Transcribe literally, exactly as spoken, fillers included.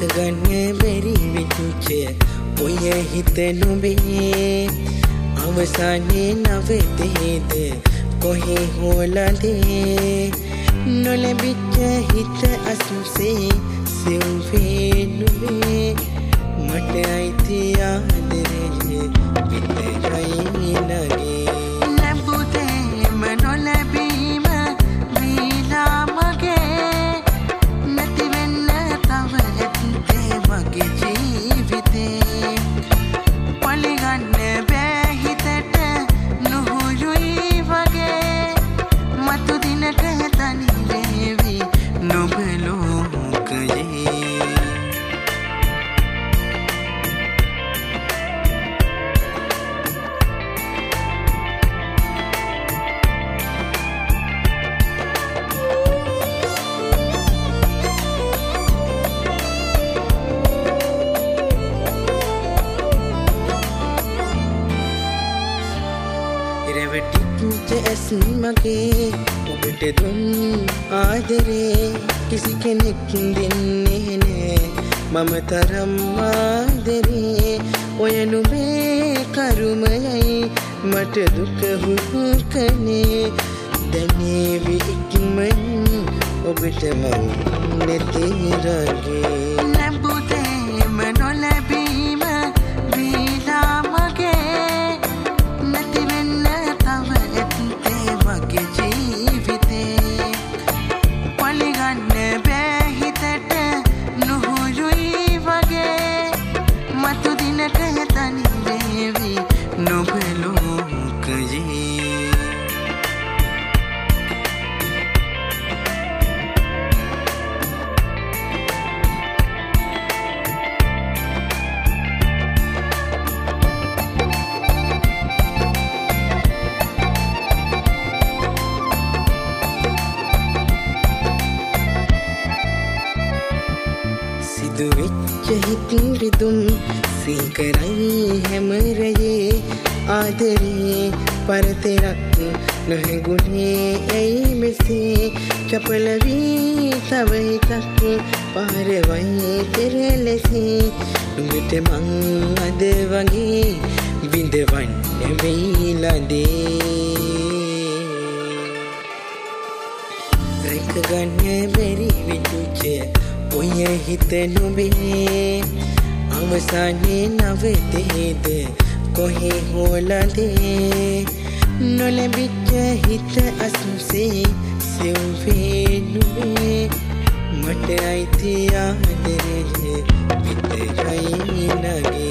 ගන්න බැරි විචුච ඔය හිත නුඹේ අවසානයේ නවතේද කොහේ හොලදේ නොලැබිච්ච හිත අසුසේ සිව්වේ නුඹේ මට අයිති ආදරේ විතරයි නගේ නැඹුතේම නොලැබීම වීලා මගේ නැති වෙන්න තව ඇත්තේ මගේ ජීවිතේ පලිගන්න බෑ හිතට නුහුරුයි වගේ මතු දිනක තනි වේවි නුඹ ලෝකයේ ඇස් මගේ ඔබට දුන් ආදරේ කිසි කෙනෙක් දෙන්නේ නෑ මම තරම් ආදරේ ඔය නුඹේ කරුමයයි මට දුක හුරුකනේ දැනේවි ඉක්මනින් ඔබට මං නැති රගේ නැඹුතේම නොලැබීම වීලා මගේ නැති වෙන්න තව මගේ ජීවිතේ පලිගන්න බෑ හිතට නුහුරුයි වගේ මතු දිනක තනි වේවි නුඹ ලෝකයේ සිදුවෙච්ච හිත් රිදුම් සීකරයි හැමරයේ ආදරේ පරතරක් නොහැඟුණේ ඇයි මෙසේ චපල වී තව එකක් පාරවයි පෙරලෙසේ නුඹට මං අද වගේ විඳවන්න වෙයිලදේ රැක ගන්න බැරි විචුච ඔය හිත නුඹේ අවසානයේ නවතේද කොහේ හොලදේ නොලැබිච්ච හිත අසුසේ සිව්වේ නුඹේ මට අයිති ආදරේ විතරයි නගේ